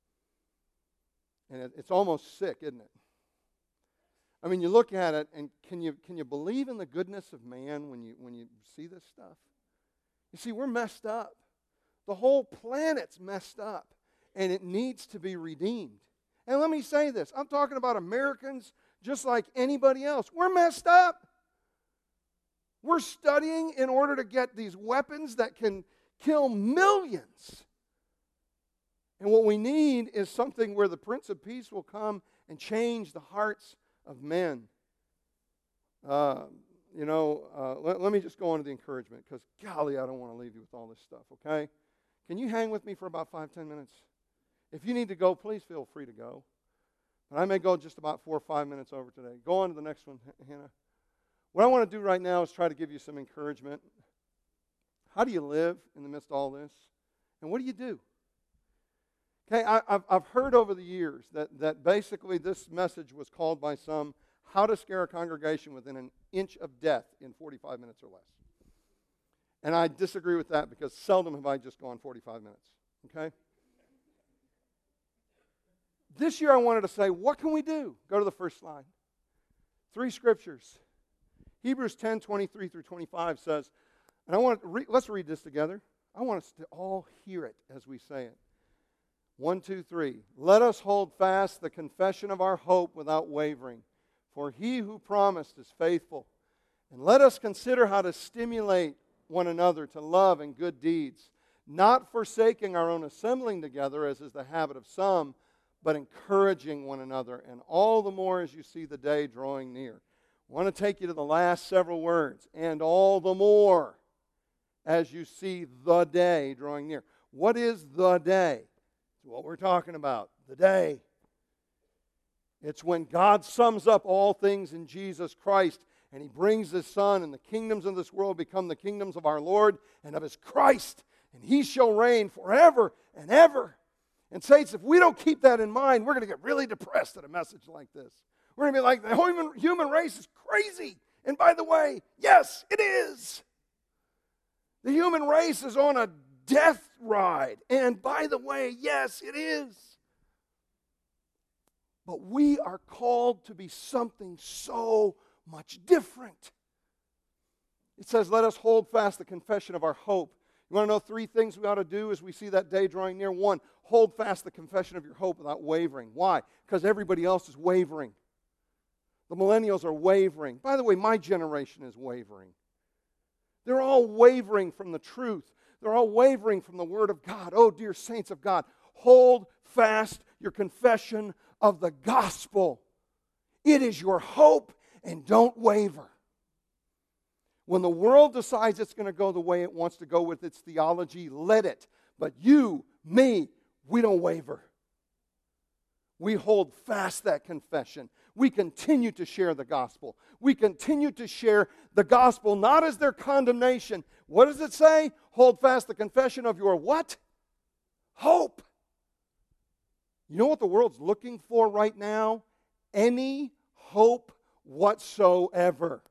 S1: And it's almost sick, isn't it? I mean, you look at it, and can you believe in the goodness of man when you see this stuff? You see, we're messed up. The whole planet's messed up, and it needs to be redeemed. And let me say this. I'm talking about Americans just like anybody else. We're messed up. We're studying in order to get these weapons that can kill millions. And what we need is something where the Prince of Peace will come and change the hearts of men. Let me just go on to the encouragement, because golly, I don't want to leave you with all this stuff, okay? Can you hang with me for about 5-10 minutes? If you need to go, please feel free to go. But I may go just about 4 or 5 minutes over today. Go on to the next one, Hannah. What I want to do right now is try to give you some encouragement. How do you live in the midst of all this? And what do you do? Okay, I've heard over the years that basically this message was called by some, how to scare a congregation within an inch of death in 45 minutes or less. And I disagree with that, because seldom have I just gone 45 minutes, okay? This year I wanted to say, what can we do? Go to the first slide. 3 scriptures. Hebrews 10:23 through 25 says, and let's read this together. I want us to all hear it as we say it. 1, 2, 3. Let us hold fast the confession of our hope without wavering, for he who promised is faithful. And let us consider how to stimulate one another to love and good deeds, not forsaking our own assembling together, as is the habit of some, but encouraging one another, and all the more as you see the day drawing near. I want to take you to the last several words. And all the more as you see the day drawing near. What is the day? It's what we're talking about. The day. It's when God sums up all things in Jesus Christ, and He brings His Son, and the kingdoms of this world become the kingdoms of our Lord and of His Christ. And He shall reign forever and ever. And saints, if we don't keep that in mind, we're going to get really depressed at a message like this. We're going to be like, the human race is crazy. And by the way, yes, it is. The human race is on a death ride. And by the way, yes, it is. But we are called to be something so much different. It says, let us hold fast the confession of our hope. You want to know 3 things we ought to do as we see that day drawing near? 1, hold fast the confession of your hope without wavering. Why? Because everybody else is wavering. The millennials are wavering. By the way, my generation is wavering. They're all wavering from the truth. They're all wavering from the Word of God. Oh, dear saints of God, hold fast your confession of the gospel. It is your hope, and don't waver. When the world decides it's going to go the way it wants to go with its theology, let it. But you, me, we don't waver. We hold fast that confession. We continue to share the gospel. We continue to share the gospel, not as their condemnation. What does it say? Hold fast the confession of your what? Hope. You know what the world's looking for right now? Any hope whatsoever.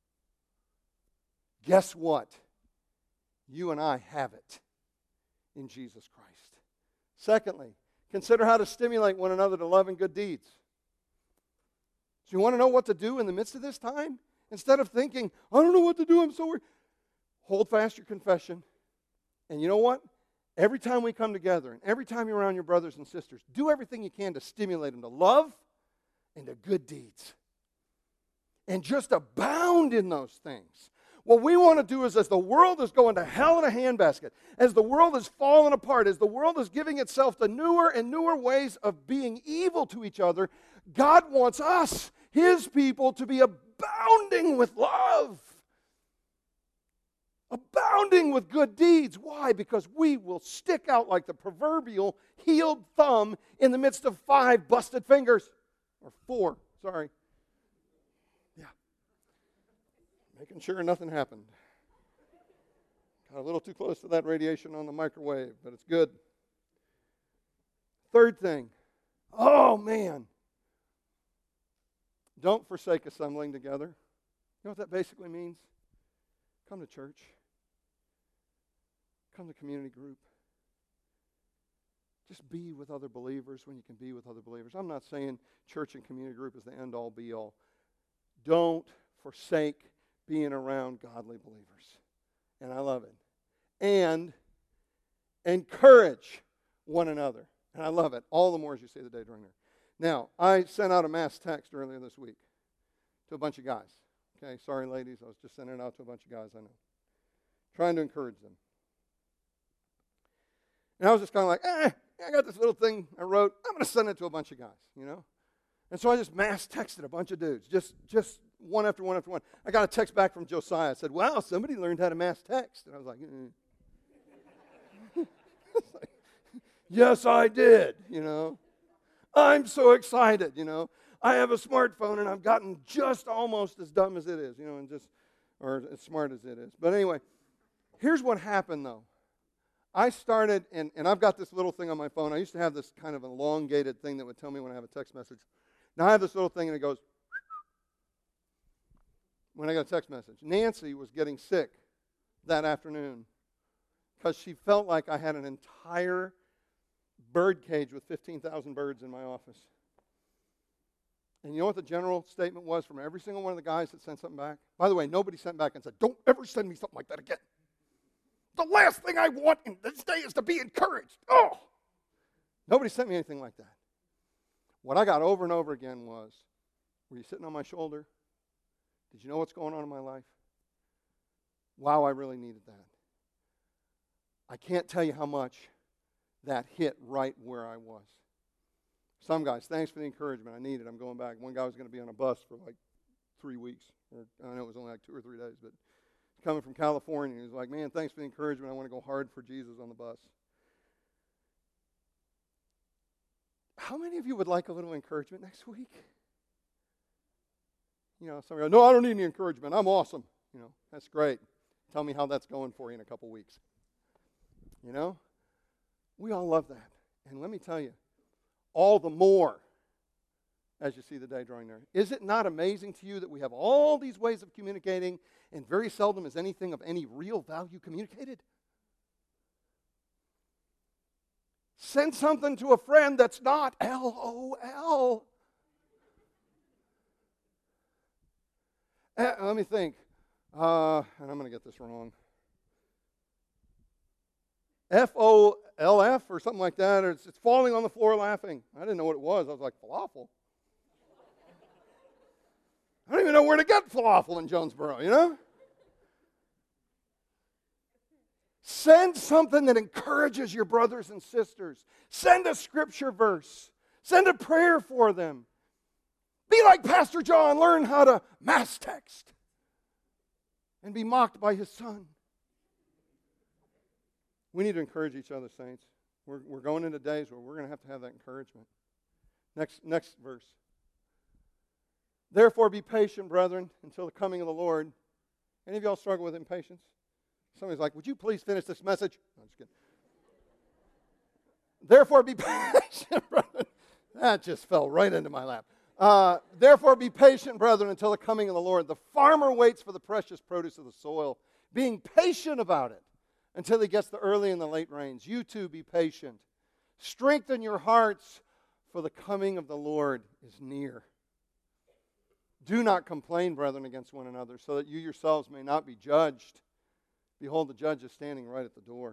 S1: Guess what? You and I have it in Jesus Christ. Secondly, consider how to stimulate one another to love and good deeds. So you want to know what to do in the midst of this time? Instead of thinking, I don't know what to do, I'm so worried. Hold fast your confession. And you know what? Every time we come together, and every time you're around your brothers and sisters, do everything you can to stimulate them to love and to good deeds. And just abound in those things. What we want to do is, as the world is going to hell in a handbasket, as the world is falling apart, as the world is giving itself to newer and newer ways of being evil to each other, God wants us, His people, to be abounding with love. Abounding with good deeds. Why? Because we will stick out like the proverbial healed thumb in the midst of 5 busted fingers. Or 4, sorry. Making sure nothing happened. Got a little too close to that radiation on the microwave, but it's good. Third thing. Oh, man. Don't forsake assembling together. You know what that basically means? Come to church. Come to community group. Just be with other believers when you can be with other believers. I'm not saying church and community group is the end-all, be-all. Don't forsake being around godly believers. And I love it. Encourage one another. And I love it. All the more as you say the day during there. Now, I sent out a mass text earlier this week to a bunch of guys. Okay, sorry, ladies. I was just sending it out to a bunch of guys I know. Trying to encourage them. And I was just kind of like, I got this little thing I wrote. I'm going to send it to a bunch of guys, And so I just mass texted a bunch of dudes, just one after one after one. I got a text back from Josiah. I said, wow, somebody learned how to mass text. And I was like, yes, I did, I'm so excited, I have a smartphone and I've gotten just almost as dumb as it is, or as smart as it is. But anyway, here's what happened, though. I started, and I've got this little thing on my phone. I used to have this kind of elongated thing that would tell me when I have a text message. Now I have this little thing, and it goes when I got a text message. Nancy was getting sick that afternoon because she felt like I had an entire bird cage with 15,000 birds in my office. And you know what the general statement was from every single one of the guys that sent something back? By the way, nobody sent back and said, don't ever send me something like that again. The last thing I want in this day is to be encouraged. Oh! Nobody sent me anything like that. What I got over and over again was, were you sitting on my shoulder? Did you know what's going on in my life? Wow, I really needed that. I can't tell you how much that hit right where I was. Some guys, thanks for the encouragement. I need it. I'm going back. One guy was going to be on a bus for like 3 weeks. I know it was only like 2 or 3 days, but he's coming from California. He was like, man, thanks for the encouragement. I want to go hard for Jesus on the bus. How many of you would like a little encouragement next week? Some go, no, I don't need any encouragement. I'm awesome. That's great. Tell me how that's going for you in a couple weeks. We all love that. And let me tell you, all the more as you see the day drawing near. Is it not amazing to you that we have all these ways of communicating and very seldom is anything of any real value communicated? Send something to a friend that's not LOL. Let me think. And I'm going to get this wrong. FOLF or something like that. Or it's falling on the floor laughing. I didn't know what it was. I was like, falafel? I don't even know where to get falafel in Jonesboro, Send something that encourages your brothers and sisters. Send a scripture verse. Send a prayer for them. Be like Pastor John. Learn how to mass text and be mocked by his son. We need to encourage each other, saints. We're going into days where we're going to have that encouragement. Next verse. Therefore be patient, brethren, until the coming of the Lord. Any of y'all struggle with impatience? Somebody's like, would you please finish this message? No, I'm just kidding. Therefore be patient, brethren. That just fell right into my lap. Therefore be patient, brethren, until the coming of the Lord. The farmer waits for the precious produce of the soil, being patient about it until he gets the early and the late rains. You too be patient. Strengthen your hearts, for the coming of the Lord is near. Do not complain, brethren, against one another, so that you yourselves may not be judged. Behold, the judge is standing right at the door.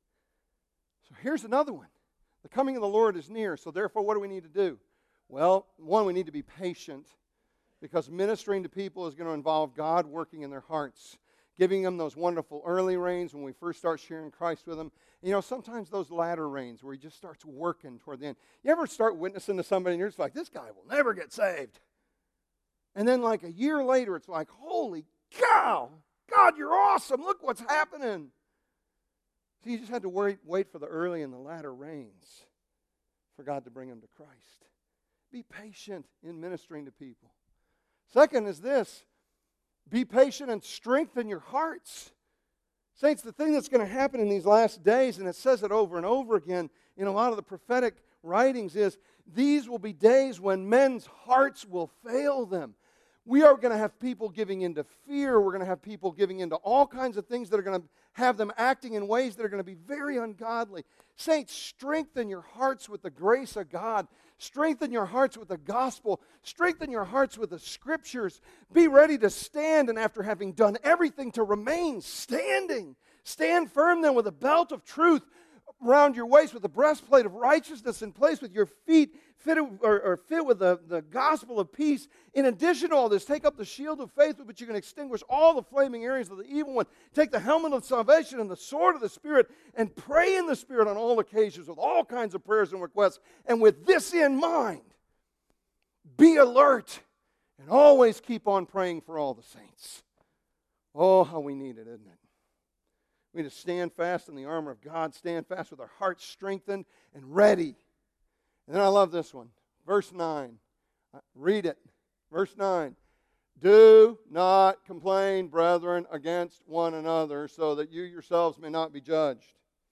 S1: So here's another one. The coming of the Lord is near, so therefore what do we need to do? Well, one, we need to be patient, because ministering to people is going to involve God working in their hearts, giving them those wonderful early rains when we first start sharing Christ with them. Sometimes those latter rains where he just starts working toward the end. You ever start witnessing to somebody and you're just like, this guy will never get saved. And then like a year later, it's like, holy cow, God, you're awesome. Look what's happening. So you just had to wait for the early and the latter rains for God to bring them to Christ. Be patient in ministering to people. Second is this. Be patient and strengthen your hearts. Saints, the thing that's going to happen in these last days, and it says it over and over again in a lot of the prophetic writings, is these will be days when men's hearts will fail them. We are going to have people giving into fear. We're going to have people giving into all kinds of things that are going to have them acting in ways that are going to be very ungodly. Saints, strengthen your hearts with the grace of God. Strengthen your hearts with the gospel. Strengthen your hearts with the scriptures. Be ready to stand, and after having done everything to remain standing, stand firm then with a belt of truth around your waist with the breastplate of righteousness in place, with your feet fit with the gospel of peace. In addition to all this, take up the shield of faith with which you can extinguish all the flaming areas of the evil one. Take the helmet of salvation and the sword of the Spirit, and pray in the Spirit on all occasions with all kinds of prayers and requests. And with this in mind, be alert and always keep on praying for all the saints. Oh, how we need it, isn't it? We need to stand fast in the armor of God, stand fast with our hearts strengthened and ready. And then I love this one. Verse 9. Read it. Verse 9. Do not complain, brethren, against one another, so that you yourselves may not be judged.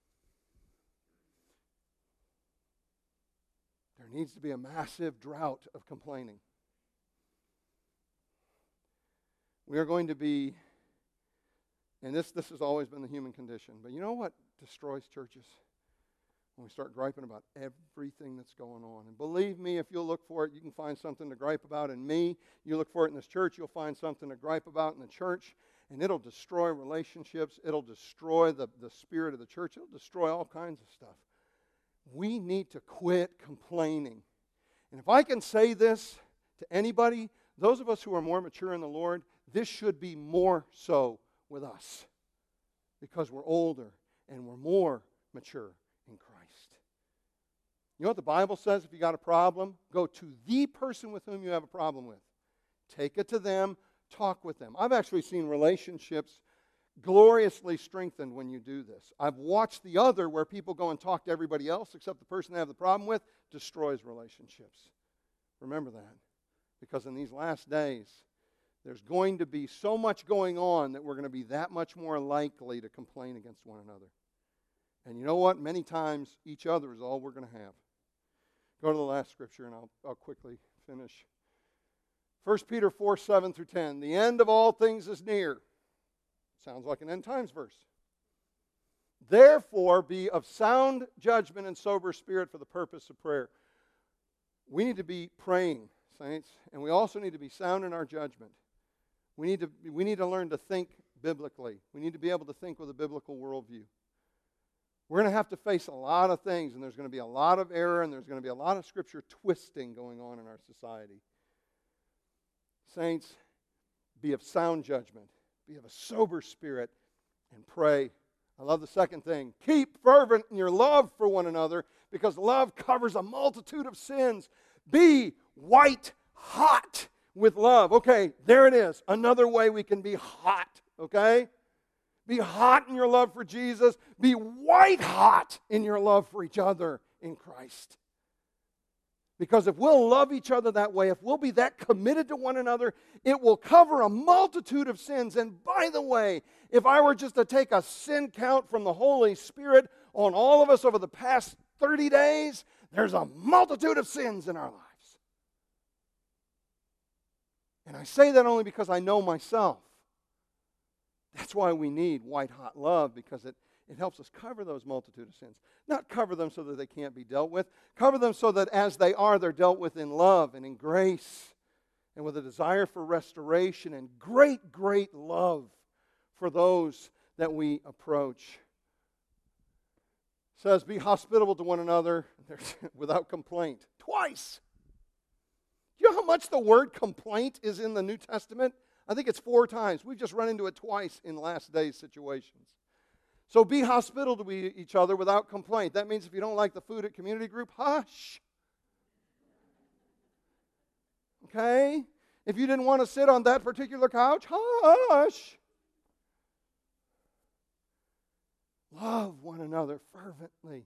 S1: There needs to be a massive drought of complaining. We are going to be, and this has always been the human condition, but you know what destroys churches? When we start griping about everything that's going on. And believe me, if you'll look for it, you can find something to gripe about in me. You look for it in this church, you'll find something to gripe about in the church, and it'll destroy relationships. It'll destroy the spirit of the church. It'll destroy all kinds of stuff. We need to quit complaining. And if I can say this to anybody, those of us who are more mature in the Lord, this should be more so with us because we're older and we're more mature in Christ. You know what the Bible says? If you got a problem, go to the person with whom you have a problem with. Take it to them, talk with them. I've actually seen relationships gloriously strengthened when you do this. I've watched the other where people go and talk to everybody else except the person they have the problem with, destroys relationships. Remember that. Because in these last days, there's going to be so much going on that we're going to be that much more likely to complain against one another. And you know what? Many times, each other is all we're going to have. Go to the last scripture, and I'll quickly finish. 1 Peter 4, 7 through 10. The end of all things is near. Sounds like an end times verse. Therefore, be of sound judgment and sober spirit for the purpose of prayer. We need to be praying, saints, and we also need to be sound in our judgment. We need to learn to think biblically. We need to be able to think with a biblical worldview. We're going to have to face a lot of things, and there's going to be a lot of error, and there's going to be a lot of scripture twisting going on in our society. Saints, be of sound judgment, be of a sober spirit, and pray. I love the second thing. Keep fervent in your love for one another, because love covers a multitude of sins. Be white hot with love. Okay, there it is. Another way we can be hot, okay? Be hot in your love for Jesus. Be white hot in your love for each other in Christ. Because if we'll love each other that way, if we'll be that committed to one another, it will cover a multitude of sins. And by the way, if I were just to take a sin count from the Holy Spirit on all of us over the past 30 days, there's a multitude of sins in our lives. And I say that only because I know myself. That's why we need white-hot love, because it helps us cover those multitude of sins. Not cover them so that they can't be dealt with. Cover them so that as they are, they're dealt with in love and in grace and with a desire for restoration and great, great love for those that we approach. It says, be hospitable to one another without complaint. Twice. Do you know how much the word complaint is in the New Testament? I think it's 4 times. We've just run into it twice in last days situations. So be hospitable to each other without complaint. That means if you don't like the food at community group, hush. Okay? If you didn't want to sit on that particular couch, hush. Love one another fervently.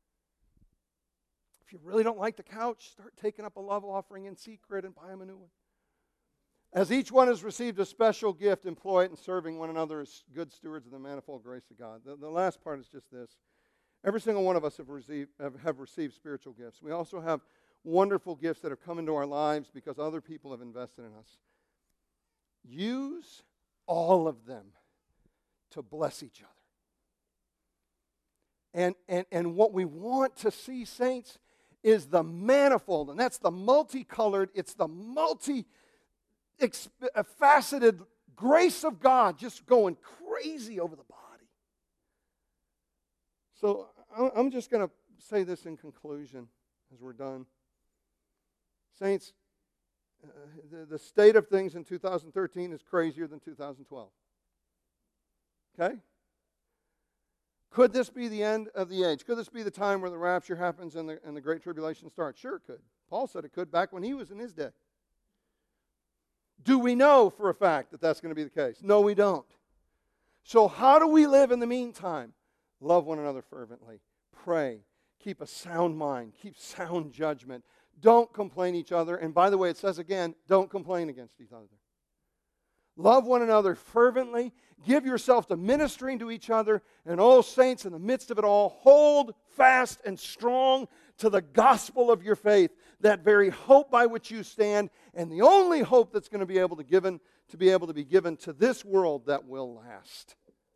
S1: If you really don't like the couch, start taking up a love offering in secret and buy them a new one. As each one has received a special gift, employ it in serving one another as good stewards of the manifold grace of God. The last part is just this. Every single one of us have received spiritual gifts. We also have wonderful gifts that have come into our lives because other people have invested in us. Use all of them to bless each other. And what we want to see, saints, is the manifold, and that's the multicolored, it's the faceted grace of God just going crazy over the body. So I'm just going to say this in conclusion as we're done. Saints, the state of things in 2013 is crazier than 2012. Okay? Could this be the end of the age? Could this be the time where the rapture happens and the Great Tribulation starts? Sure it could. Paul said it could back when he was in his day. Do we know for a fact that that's going to be the case? No, we don't. So how do we live in the meantime? Love one another fervently. Pray. Keep a sound mind. Keep sound judgment. Don't complain each other. And by the way, it says again, don't complain against each other. Love one another fervently. Give yourself to ministering to each other. And oh, saints, in the midst of it all, hold fast and strong to the gospel of your faith, that very hope by which you stand, and the only hope that's going to be able to be given to this world that will last.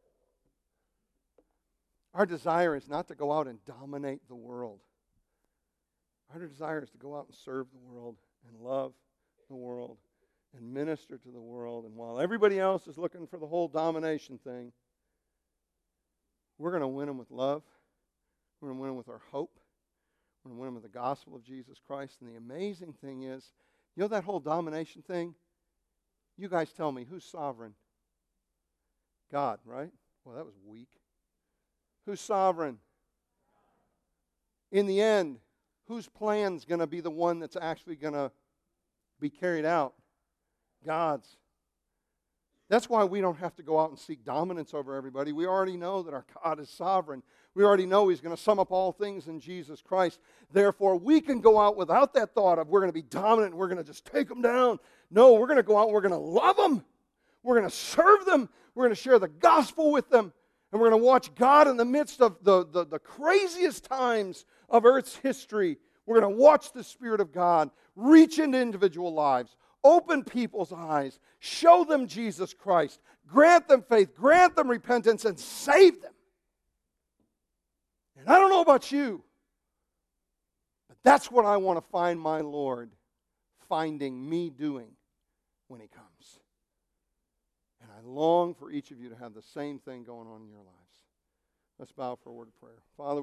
S1: Our desire is not to go out and dominate the world. Our desire is to go out and serve the world and love the world and minister to the world. And while everybody else is looking for the whole domination thing, we're going to win them with love. We're going to win them with our hope. We're going to win them with the gospel of Jesus Christ. And the amazing thing is, you know that whole domination thing? You guys tell me, who's sovereign? God, right? Well, that was weak. Who's sovereign? In the end, whose plan's going to be the one that's actually going to be carried out? God's. That's why we don't have to go out and seek dominance over everybody. We already know that our God is sovereign. We already know He's going to sum up all things in Jesus Christ. Therefore, we can go out without that thought of we're going to be dominant and we're going to just take them down. No, we're going to go out and we're going to love them. We're going to serve them. We're going to share the gospel with them. And we're going to watch God in the midst of the craziest times of Earth's history. We're going to watch the Spirit of God reach into individual lives, open people's eyes, show them Jesus Christ, grant them faith, grant them repentance, and save them. And I don't know about you, but that's what I want to find my Lord finding me doing when He comes. And I long for each of you to have the same thing going on in your lives. Let's bow for a word of prayer. Father,